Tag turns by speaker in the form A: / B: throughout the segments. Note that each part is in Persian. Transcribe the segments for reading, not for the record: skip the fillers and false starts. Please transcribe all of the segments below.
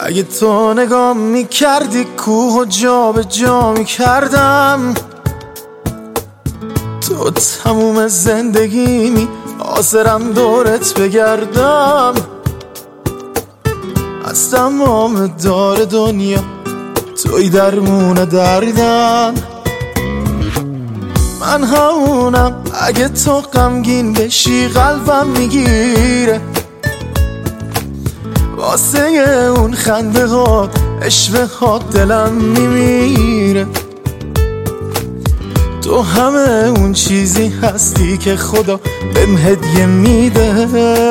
A: اگه تو نگاه میکردی کوه و جا به جا میکردم. تو تموم زندگیمی حاضرم دورت بگردم. از تمام دار دنیا توی درمون دردم. من همونم اگه تو غمگین بشی قلبم میگیره. واسه اون خنده ها عشق ها دلم میمیره. تو همه اون چیزی هستی که خدا بهم هدیه میده.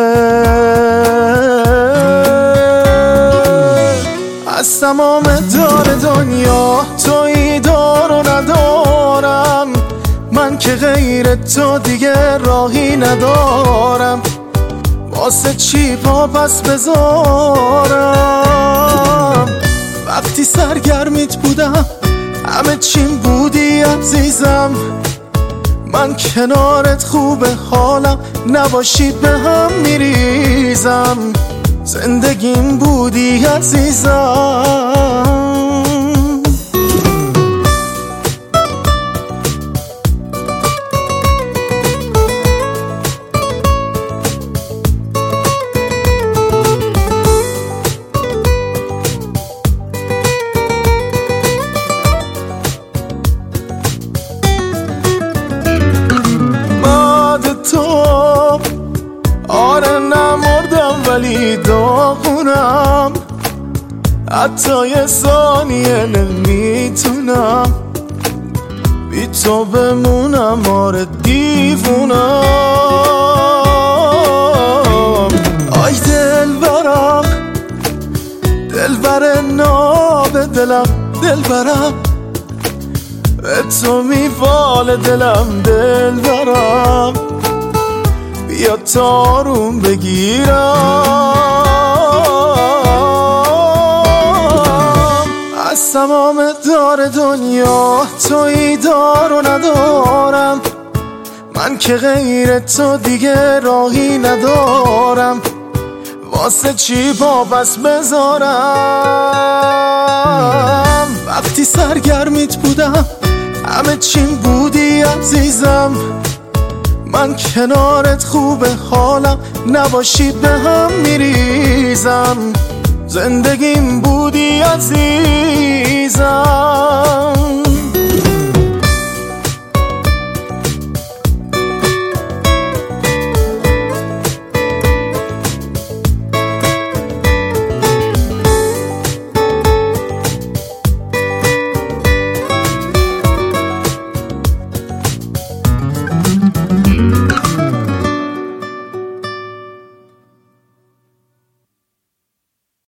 A: از تمام دار دنیا تویی دار و ندارم. من که غیر تو دیگه راهی ندارم. واسه چی پا پس بذارم؟ وقتی سرگرمیت بودم همه چیم بودی عزیزم. من کنارت خوبه حالم نباشید به هم میریزم. زندگیم بودی عزیزم. آره نمردم ولی داغونم. حتی یه ثانیه نمیتونم بی تو بمونم. آره دیوونم. آی دلبرم دلبر ناب دلم دلبرم. به تو میفال دلم دلبرم. بیا تارون بگیرم. از تمام دار دنیا تویی دار و ندارم. من که غیر تو دیگه راهی ندارم. واسه چی پا پس بذارم؟ وقتی سرگرمیت بودم همه چیم بودی عزیزم. من کنارت خوبه حالم نباشید به هم میریزم. زندگیم بودی عزیزم.